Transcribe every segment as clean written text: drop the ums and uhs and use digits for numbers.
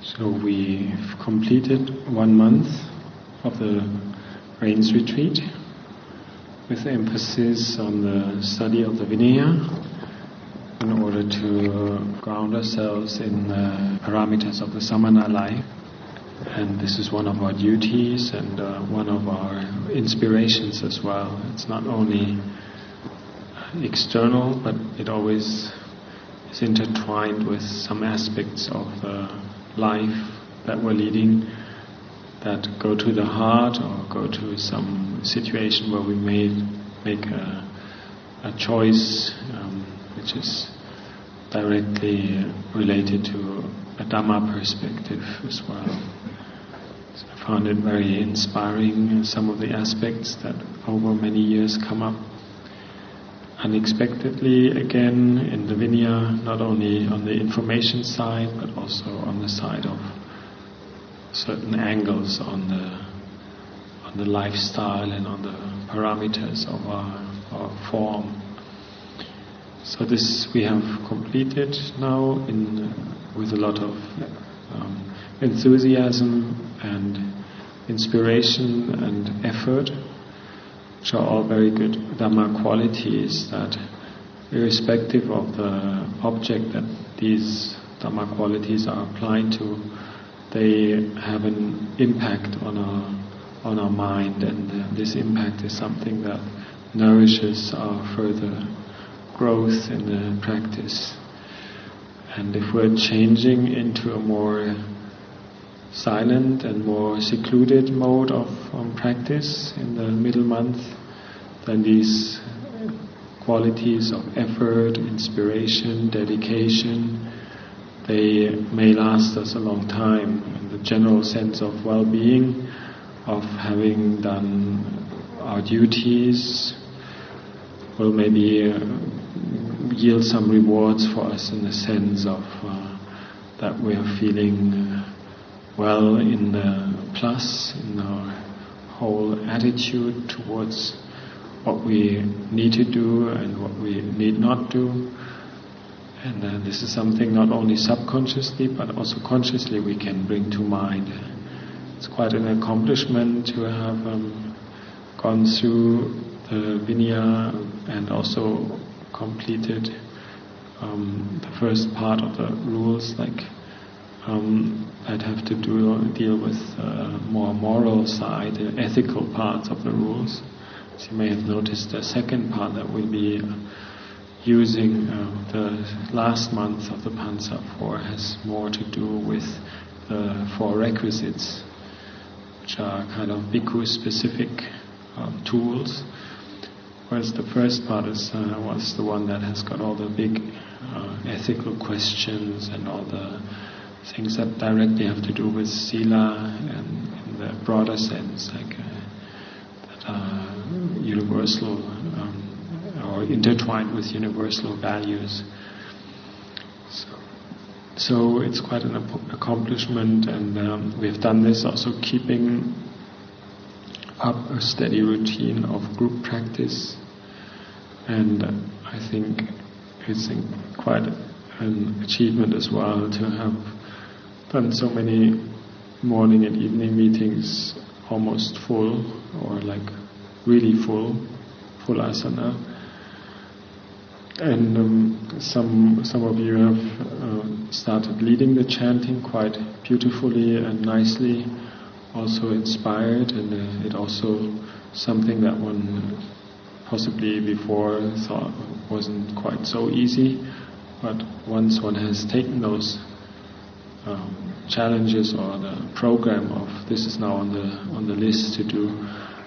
So we've completed 1 month of the Rains Retreat with emphasis on the study of the Vinaya in order to ground ourselves in the parameters of the Samana life. And this is one of our duties and one of our inspirations as well. It's not only external, but it always is intertwined with some aspects of the life that we're leading that go to the heart or go to some situation where we may make a choice which is directly related to a Dhamma perspective as well. So I found it very inspiring, some of the aspects that over many years come up unexpectedly again in the Vinaya, not only on the information side but also on the side of certain angles on the lifestyle and on the parameters of our form. So this we have completed now with a lot of enthusiasm and inspiration and effort, which are all very good Dhamma qualities that, irrespective of the object that these Dhamma qualities are applied to, they have an impact on our mind, and this impact is something that nourishes our further growth in the practice. And if we're changing into a more silent and more secluded mode of practice in the middle month, then these qualities of effort, inspiration, dedication, they may last us a long time. And the general sense of well-being, of having done our duties, will maybe yield some rewards for us in the sense of that we are feeling well in the plus, in our whole attitude towards what we need to do and what we need not do. And this is something not only subconsciously but also consciously we can bring to mind. It's quite an accomplishment to have gone through the Vinaya and also completed the first part of the rules, like that have to deal with more moral side, the ethical parts of the rules. As you may have noticed, the second part that we'll be using the last month of the Pansa for has more to do with the 4 requisites, which are kind of bhikkhu-specific tools, whereas the first part was the one that has got all the big ethical questions and all the things that directly have to do with sila and in the broader sense, like that are universal or intertwined with universal values. So it's quite an accomplishment, and we've done this also keeping up a steady routine of group practice, and I think it's quite an achievement as well to have done so many morning and evening meetings almost full, or like really full asana. And some of you have started leading the chanting quite beautifully and nicely, also inspired, and it also something that one possibly before thought wasn't quite so easy, but once one has taken those challenges or the program of this is now on the list to do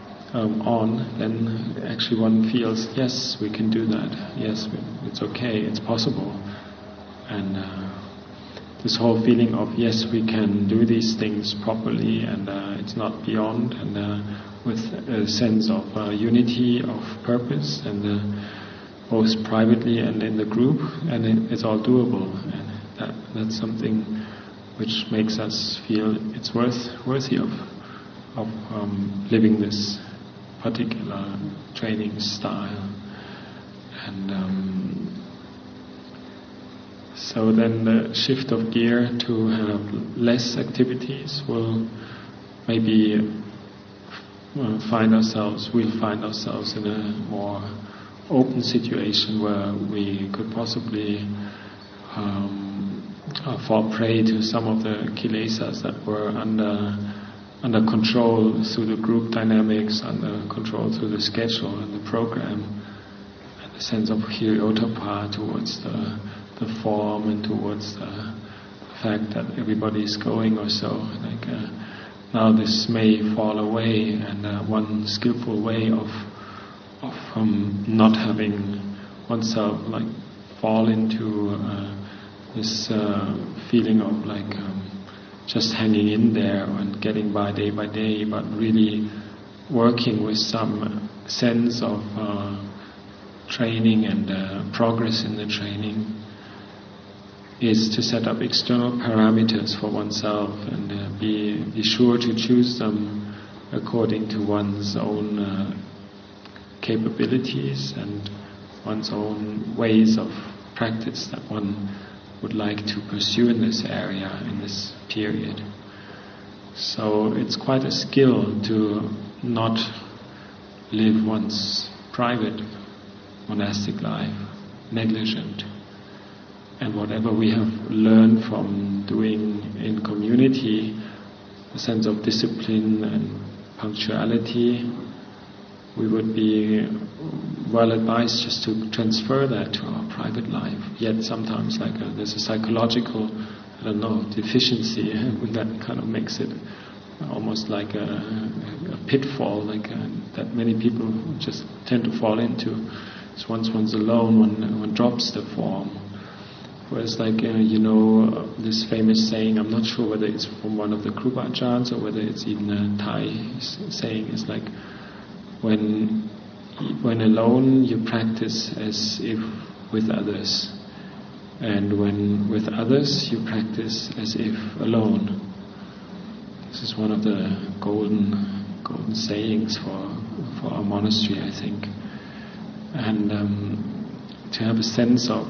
then actually one feels, yes, we can do that, yes, it's okay, it's possible. And this whole feeling of, yes, we can do these things properly, and it's not beyond, and with a sense of unity of purpose, and both privately and in the group, and it's all doable, and that's something which makes us feel it's worthy of living this particular training style. And So then the shift of gear to have less activities will maybe we'll find ourselves in a more open situation where we could possibly fall prey to some of the kilesas that were under control through the group dynamics, under control through the schedule and the program, and the sense of hiriotapa towards the form and towards the fact that everybody is going or so. Now this may fall away, and one skillful way of not having oneself fall into this feeling of just hanging in there and getting by day, but really working with some sense of training and progress in the training, is to set up external parameters for oneself and be sure to choose them according to one's own capabilities and one's own ways of practice that one would like to pursue in this area, in this period. So it's quite a skill to not live one's private monastic life negligent. And whatever we have learned from doing in community, a sense of discipline and punctuality, we would be well advised just to transfer that to our private life. Yet sometimes there's a psychological, deficiency that kind of makes it almost like a pitfall, that many people just tend to fall into. So once one's alone, one drops the form. Whereas this famous saying, I'm not sure whether it's from one of the Krupa Acharyas or whether it's even a Thai saying, is when alone you practice as if with others, and when with others you practice as if alone. This is one of the golden sayings for our monastery, I think. And to have a sense of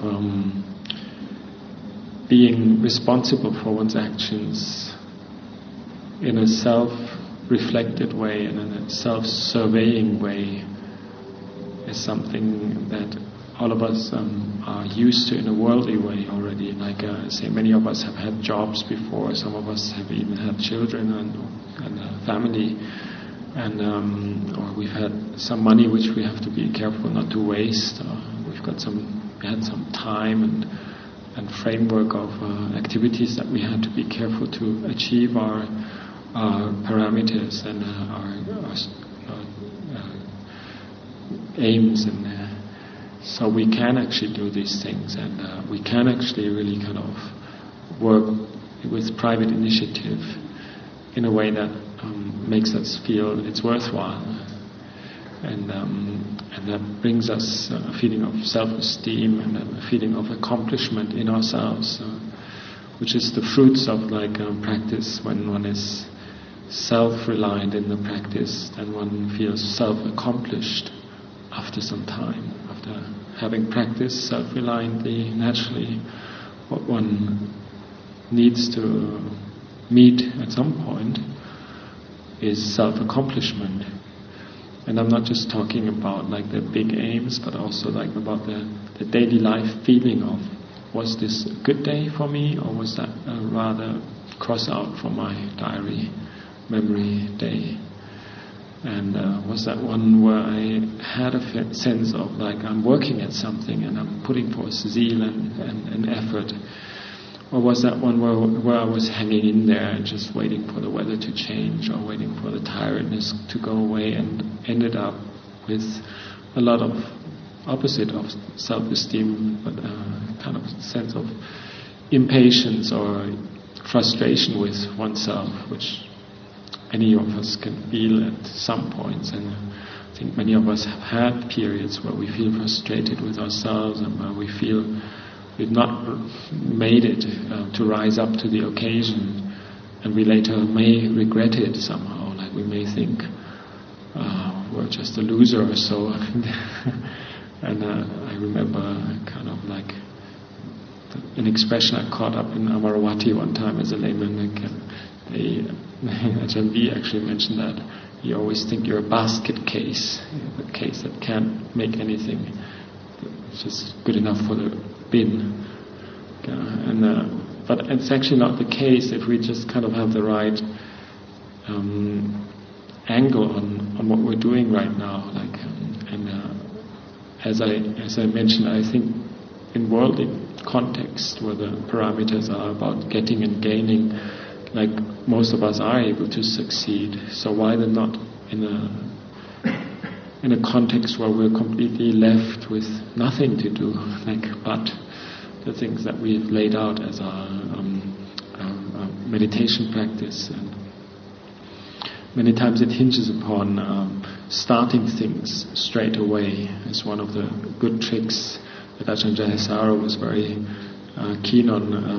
being responsible for one's actions in a self-reflected way and in a self-surveying way is something that all of us are used to in a worldly way already. Say, many of us have had jobs before, some of us have even had children and a family, and or we've had some money which we have to be careful not to waste. We had some time and framework of activities that we had to be careful to achieve our parameters and our aims, and so we can actually do these things, and we can actually really kind of work with private initiative in a way that makes us feel it's worthwhile, and that brings us a feeling of self-esteem and a feeling of accomplishment in ourselves, which is the fruits of practice. When one is self-reliant in the practice, then one feels self-accomplished after some time. After having practiced self-reliantly, naturally, what one needs to meet at some point is self-accomplishment. And I'm not just talking about the big aims, but also about the daily life feeling of, was this a good day for me, or was that a rather cross out from my diary memory day? And was that one where I had a sense of I'm working at something and I'm putting forth zeal and effort? Or was that one where I was hanging in there and just waiting for the weather to change, or waiting for the tiredness to go away, and ended up with a lot of opposite of self-esteem, but kind of sense of impatience or frustration with oneself, which any of us can feel at some points. And I think many of us have had periods where we feel frustrated with ourselves, and where we feel we've not made it to rise up to the occasion, and we later may regret it somehow. We may think we're just a loser or so. And I remember kind of an expression I caught up in Amaravati one time as a layman. Ajahn V actually mentioned that you always think you're a basket case, a case that can't make anything, it's just good enough for the bin. But it's actually not the case if we just kind of have the right angle on what we're doing right now. As I mentioned, I think in worldly context, where the parameters are about getting and gaining, like most of us are able to succeed. So why then not in a context where we're completely left with nothing to do, but the things that we've laid out as our meditation practice. And many times it hinges upon starting things straight away. It's one of the good tricks that Ajahn Jayasara was very keen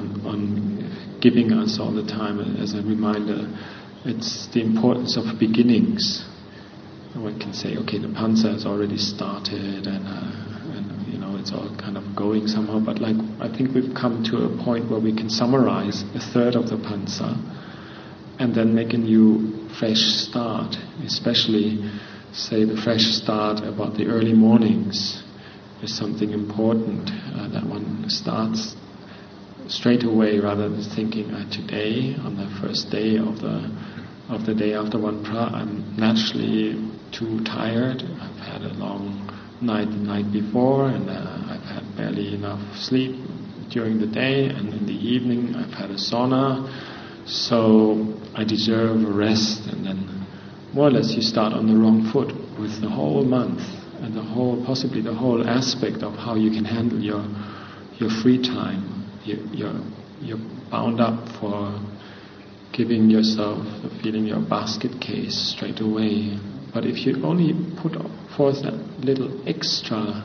on giving us all the time as a reminder. It's the importance of beginnings. One can say, okay, the pansa has already started and it's all kind of going somehow, but I think we've come to a point where we can summarize a third of the pansa and then make a new fresh start, especially say the fresh start about the early mornings is something important, that one starts straight away rather than thinking today on the first day of the day after one pra, I'm naturally too tired, I've had a long night the night before, and I've had barely enough sleep during the day, and in the evening I've had a sauna, so I deserve a rest. And then more or less you start on the wrong foot with the whole month and possibly the whole aspect of how you can handle your free time. You're bound up for giving yourself the feeling you're a basket case straight away. But if you only put forth that little extra,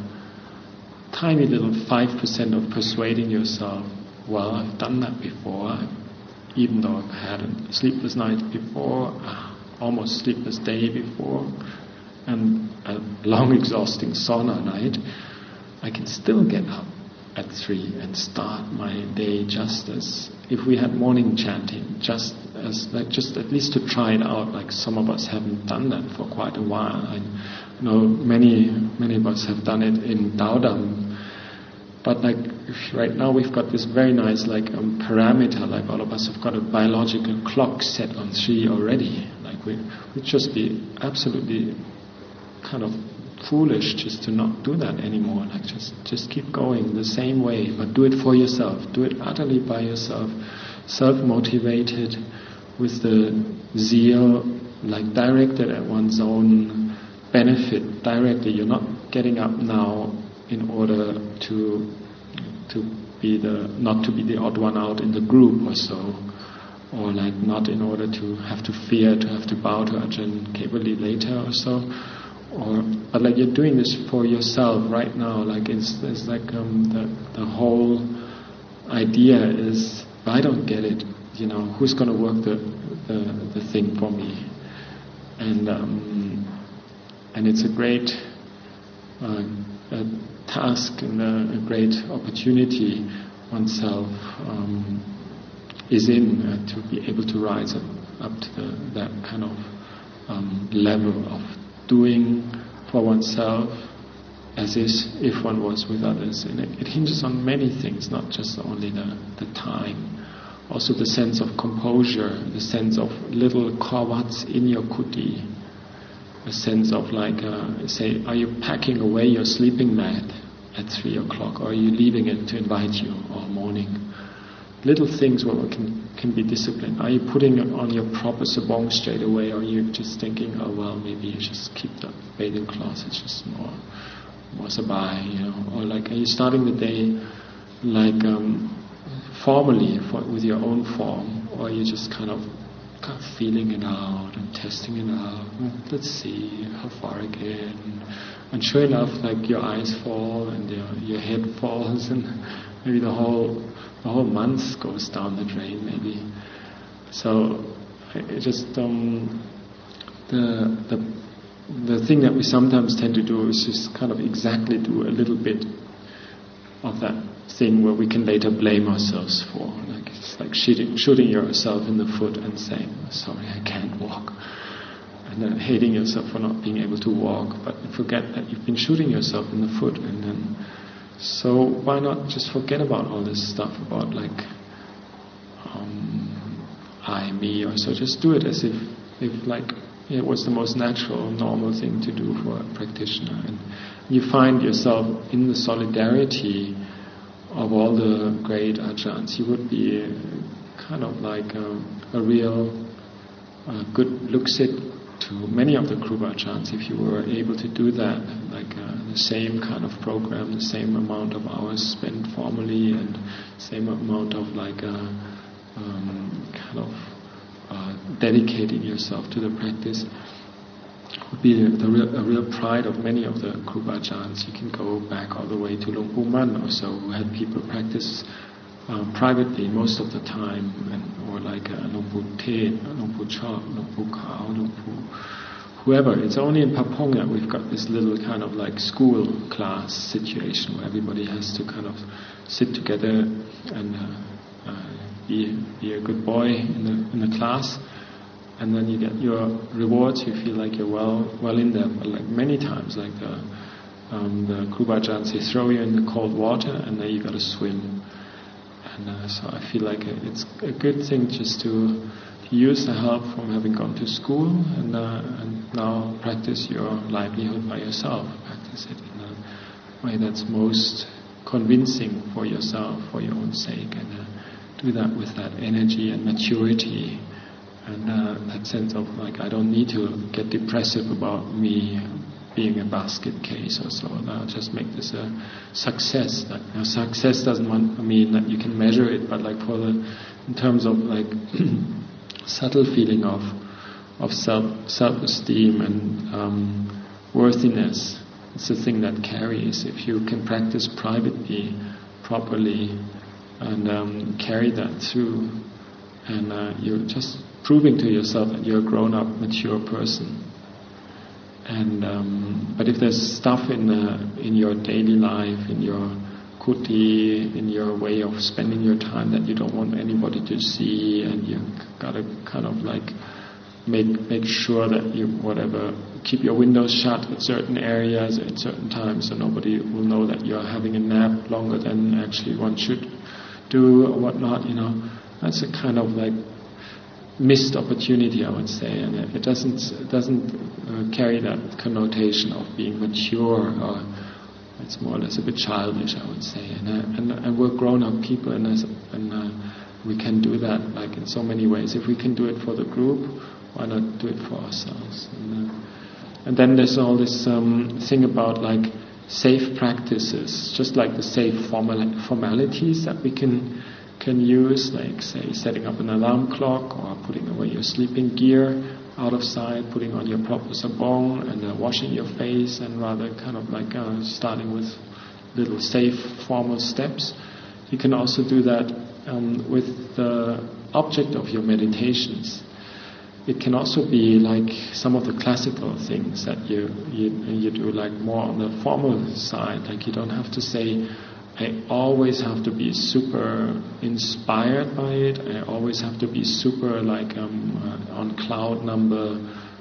tiny little 5% of persuading yourself, well, I've done that before, even though I've had a sleepless night before, almost sleepless day before, and a long exhausting sauna night, I can still get up at 3 and start my day just as if we had morning chanting, just at least to try it out. Like some of us haven't done that for quite a while. I know many of us have done it in Daodam, but right now we've got this very nice parameter. Like all of us have got a biological clock set on 3 already. We'd just be absolutely kind of foolish just to not do that anymore. Just keep going the same way, but do it for yourself. Do it utterly by yourself, self-motivated, with the zeal directed at one's own benefit directly. You're not getting up now in order to be not to be the odd one out in the group or so, or not in order to have to fear to have to bow to Ajahn Kevali later or so. But you're doing this for yourself right now. The whole idea is, if I don't get it, who's going to work the thing for me? And it's a great task and a great opportunity oneself is in to be able to rise up to that kind of level of doing for oneself as if one was with others. And it hinges on many things, not just only the time. Also the sense of composure, the sense of little kawats in your kuti, a sense of say, are you packing away your sleeping mat at 3 o'clock, or are you leaving it to invite you all morning? Little things where we can be disciplined. Are you putting on your proper sabong straight away, or are you just thinking, oh well, maybe you just keep the bathing clothes, it's just more sabai, or are you starting the day formally with your own form, or are you just kind of feeling it out and testing it out? Let's see how far I get. And sure enough, your eyes fall and your head falls, and maybe the whole month goes down the drain, maybe. So it just the thing that we sometimes tend to do is just kind of exactly do a little bit of that thing where we can later blame ourselves for. Like it's like shooting yourself in the foot and saying, sorry, I can't walk. And then hating yourself for not being able to walk, but forget that you've been shooting yourself in the foot. And then, so why not just forget about all this stuff about like I, me, or so. Just do it as if like it was the most natural, normal thing to do for a practitioner. And you find yourself in the solidarity of all the great ajans. You would be kind of like a real good luksit to many of the Kruba Ajahns if you were able to do that, like the same kind of program, the same amount of hours spent formally, and same amount of like kind of dedicating yourself to the practice would be a real pride of many of the Kruba Ajahns. You can go back all the way to Luang Pu Man or so, who had people practice privately most of the time, or like Luang Pu Tet, Luang Pu Chok, Luang Pu Khao, Luang Pu whoever. It's only in Papong that we've got this little kind of like school class situation where everybody has to kind of sit together and be a good boy in the class, and then you get your rewards. You feel like you're well in there. But like many times, like the Kruba Ajahns, they throw you in the cold water and then you got to swim. And so I feel like it's a good thing just to use the help from having gone to school and now practice your livelihood by yourself. Practice it in a way that's most convincing for yourself, for your own sake, and do that with that energy and maturity and that sense of like, I don't need to get depressive about me being a basket case or so. I'll just make this a success. Like, success doesn't mean that you can measure it, but like in terms of like subtle feeling of self-esteem and worthiness, it's the thing that carries. If you can practice privately, properly, and carry that through, and you're just proving to yourself that you're a grown-up, mature person. And but if there's stuff in your daily life, in your kuti, in your way of spending your time that you don't want anybody to see, and you gotta kind of like make sure that you keep your windows shut at certain areas at certain times, so nobody will know that you're having a nap longer than actually one should do or whatnot. That's a kind of like missed opportunity, I would say, and it doesn't carry that connotation of being mature, or it's more or less a bit childish, I would say. And we're grown-up people, and we can do that like in so many ways. If we can do it for the group, why not do it for ourselves? And then there's all this thing about like safe practices, just like the safe formalities that we can use, like say setting up an alarm clock, or putting away your sleeping gear out of sight, putting on your proper sabong, and washing your face, and rather kind of like starting with little safe formal steps. You can also do that with the object of your meditations. It can also be like some of the classical things that you do, like more on the formal side. Like you don't have to say, I always have to be super inspired by it. I always have to be super like on cloud number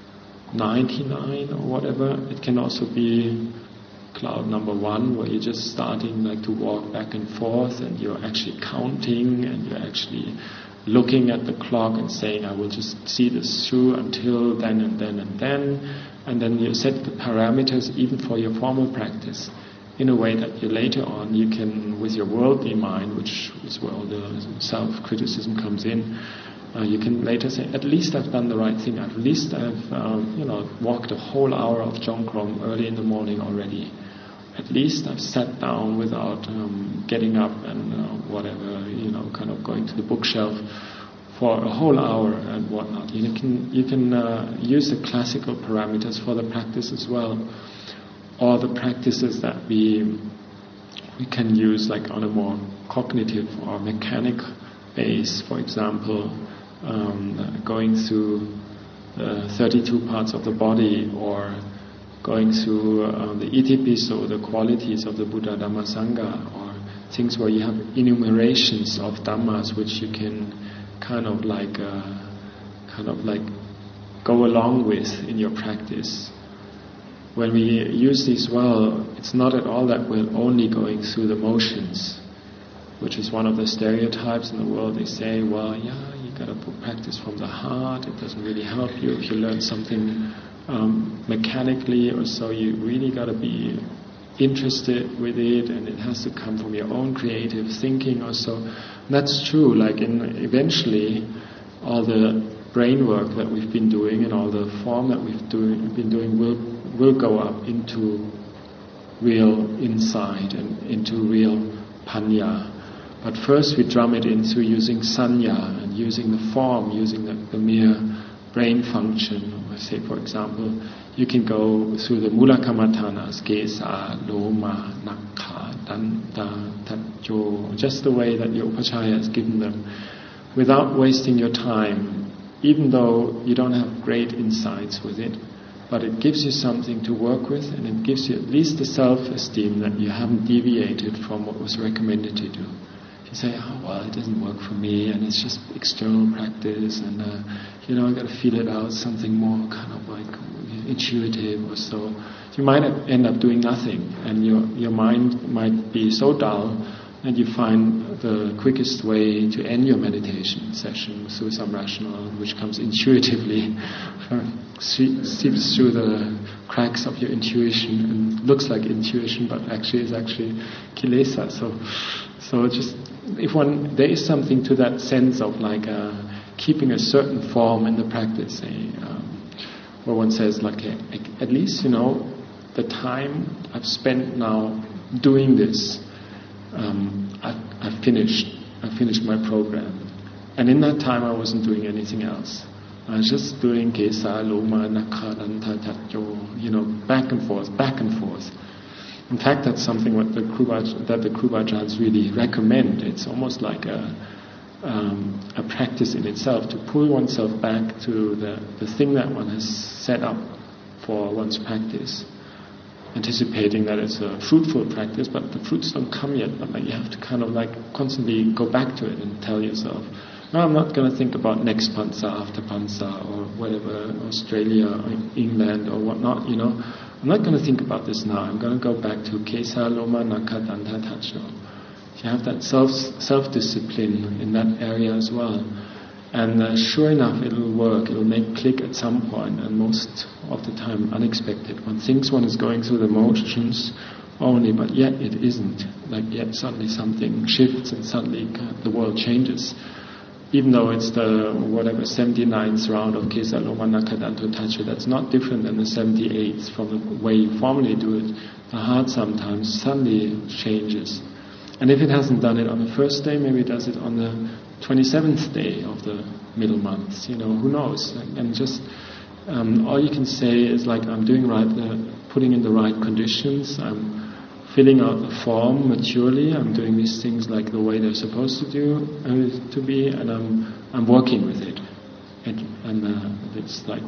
99 or whatever. It can also be cloud number 1, where you're just starting like to walk back and forth, and you're actually counting, and you're actually looking at the clock and saying, I will just see this through until then and then and then. And then you set the parameters even for your formal practice, in a way that you later on, you can, with your worldly mind, which is where all the self-criticism comes in, you can later say, at least I've done the right thing. At least I've walked a whole hour of Jongkrom early in the morning already. At least I've sat down without getting up and kind of going to the bookshelf for a whole hour and whatnot. You can use the classical parameters for the practice as well, or the practices that we can use like on a more cognitive or mechanic base. For example, going through 32 parts of the body, or going through the Itipiso, the qualities of the Buddha Dhamma Sangha, or things where you have enumerations of dhammas which you can kind of like go along with in your practice. When we use these well, it's not at all that we're only going through the motions, which is one of the stereotypes in the world. They say, well, yeah, you got to practice from the heart. It doesn't really help you if you learn something mechanically or so. You really got to be interested with it, and it has to come from your own creative thinking or so. And that's true. Like eventually, all the brain work that we've been doing and all the form that we've been doing will go up into real insight and into real panya. But first we drum it in through using sanya and using the form, using the mere brain function. Say, for example, you can go through the mula kammatthānas, kesa, loma, nakha, danta, tajo, just the way that your upacchaya has given them, without wasting your time, even though you don't have great insights with it. But it gives you something to work with, and it gives you at least the self-esteem that you haven't deviated from what was recommended to do. You say, oh, well, it doesn't work for me, and it's just external practice, and I've got to feel it out, something more kind of like intuitive or so. You might end up doing nothing, and your mind might be so dull that you find the quickest way to end your meditation session through some rationale, which comes intuitively, seeps through the cracks of your intuition and looks like intuition, but actually is actually kilesa. So just there is something to that sense of like keeping a certain form in the practice, where one says like, at least the time I've spent now doing this, I've finished my program, and in that time I wasn't doing anything else. I was just doing kesa, loma, nakha, danta, tajo, back and forth. In fact, that's something that the Kruba-Ajahns really recommend. It's almost like a practice in itself, to pull oneself back to the thing that one has set up for one's practice, anticipating that it's a fruitful practice, but the fruits don't come yet. But like you have to kind of like constantly go back to it and tell yourself, no, I'm not going to think about next pansa, after pansa, or whatever, Australia, or England, or whatnot, I'm not going to think about this now. I'm going to go back to kesa, loma, nakha, danta, tajo. You have that self-discipline in that area as well. And sure enough, it'll work. It'll make click at some point, and most of the time unexpected. One thinks one is going through the motions only, but yet it isn't. Like yet suddenly something shifts and suddenly the world changes. Even though it's the 79th round of Kesa, Loma, Nakha, Danta, Tajo, that's not different than the 78th from the way you formally do it. The heart sometimes suddenly changes. And if it hasn't done it on the first day, maybe it does it on the 27th day of the middle months. Who knows? And just all you can say is like, I'm doing right, putting in the right conditions. I'm filling out the form maturely. I'm doing these things like the way they're supposed to be, and I'm working with it. And it's like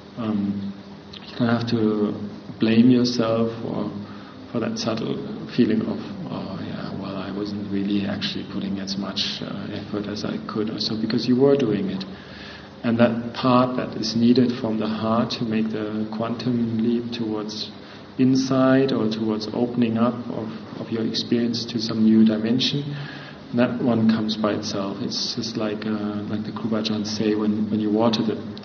you don't have to blame yourself for that subtle feeling of, I wasn't really actually putting as much effort as I could, or so, because you were doing it. And that part that is needed from the heart to make the quantum leap towards insight or towards opening up of your experience to some new dimension, that one comes by itself. It's just like the Kruba-Ajahns say, when you water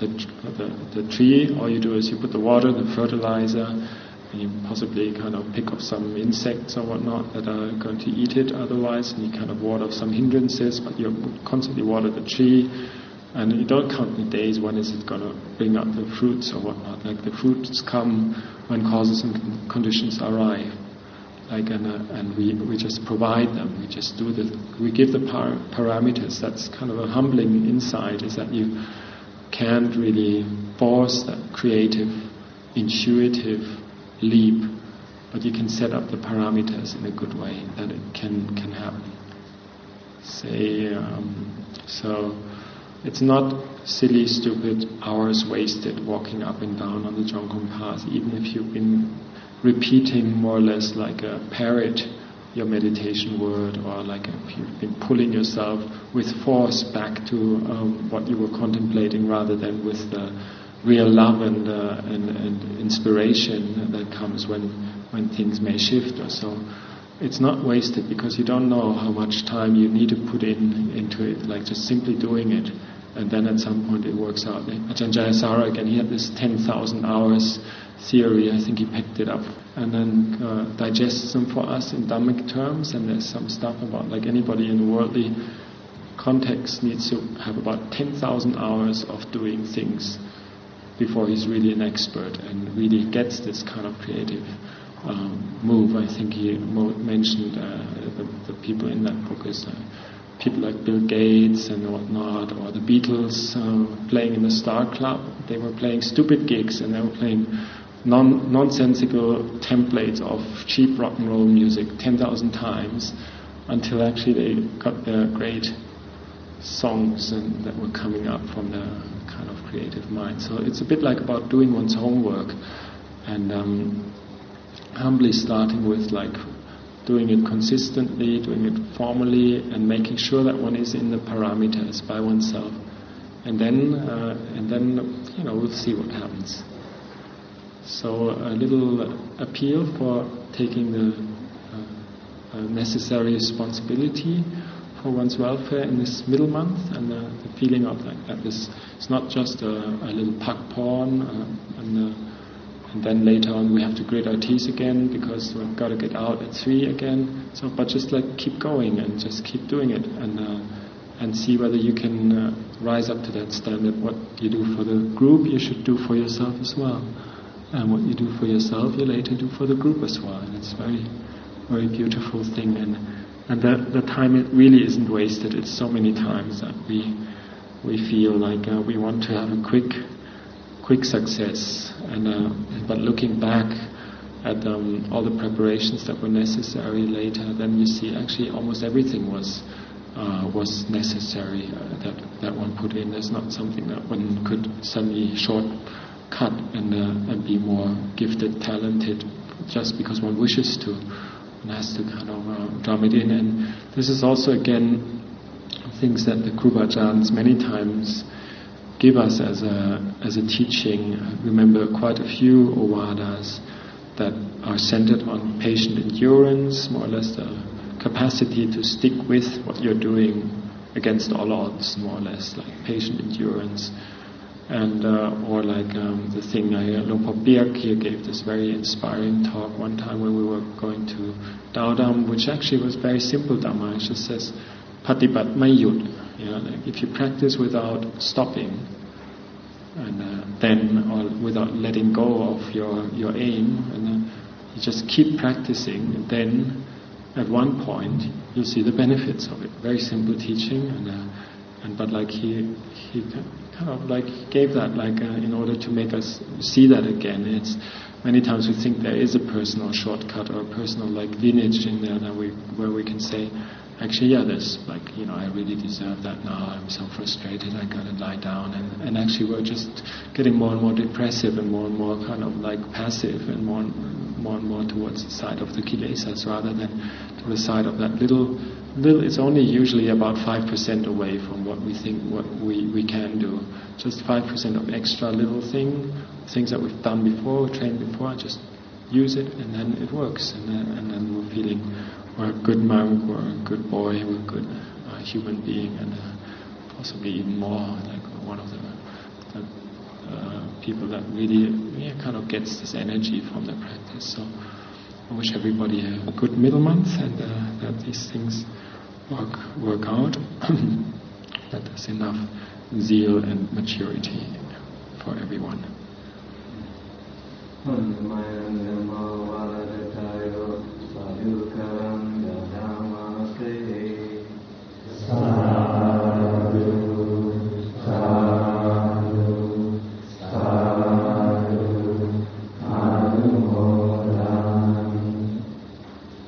the tree, all you do is you put the water, the fertilizer, and you possibly kind of pick up some insects or whatnot that are going to eat it otherwise, and you kind of ward off some hindrances, but you constantly water the tree, and you don't count the days when is it going to bring up the fruits or whatnot. Like the fruits come when causes and conditions arrive. And we just provide them. We just we give the parameters. That's kind of a humbling insight, is that you can't really force that creative, intuitive leap, but you can set up the parameters in a good way that it can happen. So it's not silly, stupid hours wasted walking up and down on the Jongkong path, even if you've been repeating more or less like a parrot your meditation word, or like if you've been pulling yourself with force back to what you were contemplating, rather than with the real love and inspiration that comes when things may shift or so. It's not wasted, because you don't know how much time you need to put into it, like just simply doing it, and then at some point it works out. Ajahn Jayasara, again, he had this 10,000 hours theory. I think he picked it up and then digests them for us in Dhammic terms, and there's some stuff about like anybody in the worldly context needs to have about 10,000 hours of doing things before he's really an expert and really gets this kind of creative move. I think he mentioned the people in that book is people like Bill Gates and whatnot, or the Beatles playing in the Star Club. They were playing stupid gigs, and they were playing nonsensical templates of cheap rock and roll music 10,000 times until actually they got their great songs and that were coming up from the kind of creative mind. So it's a bit like about doing one's homework and humbly starting with like doing it consistently, doing it formally, and making sure that one is in the parameters by oneself, and then we'll see what happens. So a little appeal for taking the necessary responsibility for one's welfare in this middle month, and the feeling of that this it's not just a little pak porn, and then later on we have to grit our teeth again because we've got to get out at 3 again. So, but just like keep going and just keep doing it, and see whether you can rise up to that standard. What you do for the group, you should do for yourself as well, and what you do for yourself, you later do for the group as well. And it's a very, very beautiful thing. And the time, it really isn't wasted. It's so many times that we feel like we want to have a quick success, but looking back at all the preparations that were necessary later, then you see actually almost everything was necessary that one put in. There's not something that one could suddenly shortcut and be more gifted, talented, just because one wishes to. One has to kind of drum it in. And this is also again things that the Kru Bhajans many times give us as a teaching. I remember quite a few Ovadas that are centered on patient endurance, more or less the capacity to stick with what you're doing against all odds, more or less, like patient endurance. And or like the thing Lompo Birk here gave this very inspiring talk one time when we were going to Daudam, which actually was very simple Dhamma. It just says Patipat Mayut. Like if you practice without stopping, and then or without letting go of your aim, and you just keep practicing, and then at one point you'll see the benefits of it. Very simple teaching, but like he kind of like gave that like in order to make us see that again. It's many times we think there is a personal shortcut or a personal like lineage in there where we can say, actually, there's like, I really deserve that now. I'm so frustrated, I gotta lie down. And actually we're just getting more and more depressive and more kind of like passive and more and more towards the side of the kilesas rather than to the side of that little, it's only usually about 5% away from what we think, what we can do. Just 5% of extra little things that we've done before, trained before, just use it and then it works. And then we're feeling we're a good monk, we're a good boy, we're a good human being, and possibly even more like one of the people that really kind of gets this energy from the practice. So I wish everybody a good middle month, and that these things work out, that there's enough zeal and maturity for everyone.